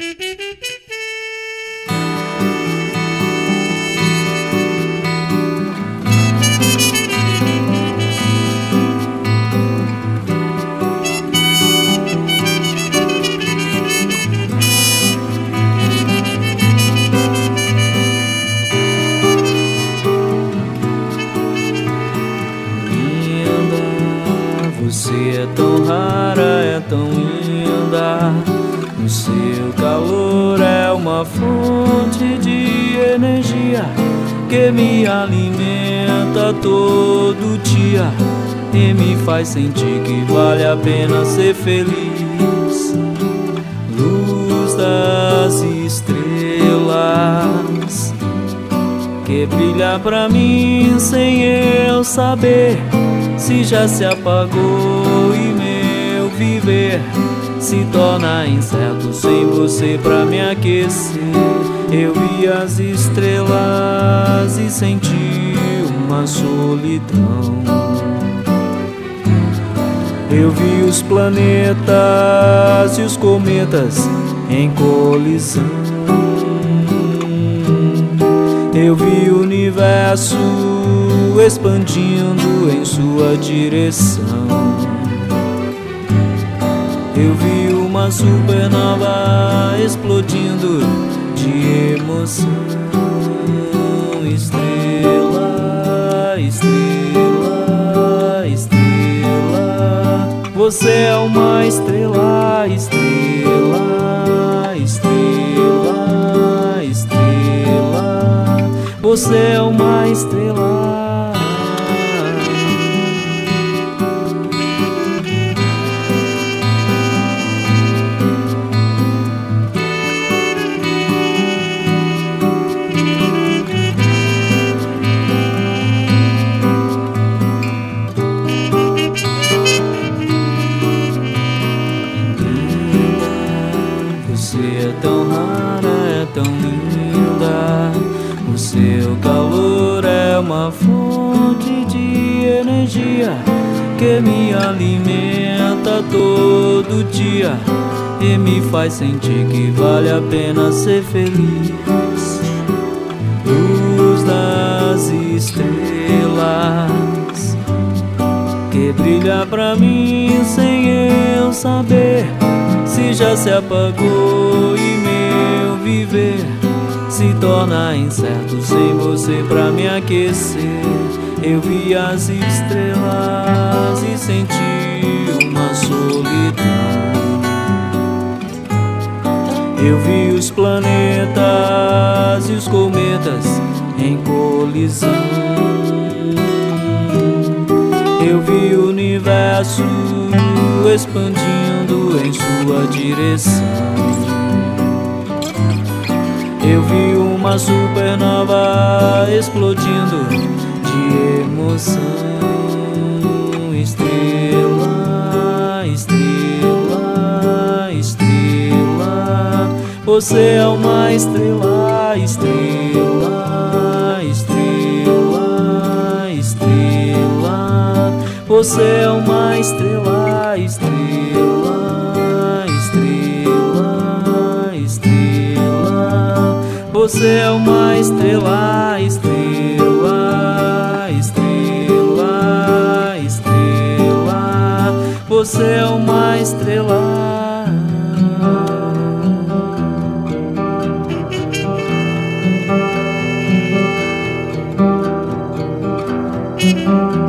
Você é tão rara, é tão linda. O seu calor é uma fonte de energia que me alimenta todo dia e me faz sentir que vale a pena ser feliz. Luz das estrelas que brilha pra mim sem eu saber se já se apagou e meu viver se torna incerto sem você pra me aquecer. Eu vi as estrelas e senti uma solidão. Eu vi os planetas e os cometas em colisão. Eu vi o universo expandindo em sua direção. Eu vi uma supernova explodindo de emoção. Estrela, estrela, estrela, você é uma estrela, estrela, estrela, estrela, você é uma estrela. Você é tão rara, é tão linda. O seu calor é uma fonte de energia que me alimenta todo dia e me faz sentir que vale a pena ser feliz. Luz das estrelas que brilha pra mim sem eu saber se já se apagou e meu viver se torna incerto sem você pra me aquecer. Eu vi as estrelas e senti uma solidão. Eu vi os planetas e os cometas em colisão. Eu vi o universo expandindo em sua direção. Eu vi uma supernova explodindo de emoção. Estrela, estrela, estrela, você é uma estrela, estrela, estrela, estrela, você é uma estrela, estrela, estrela, estrela, você é uma estrela, estrela, estrela, estrela, você é uma estrela.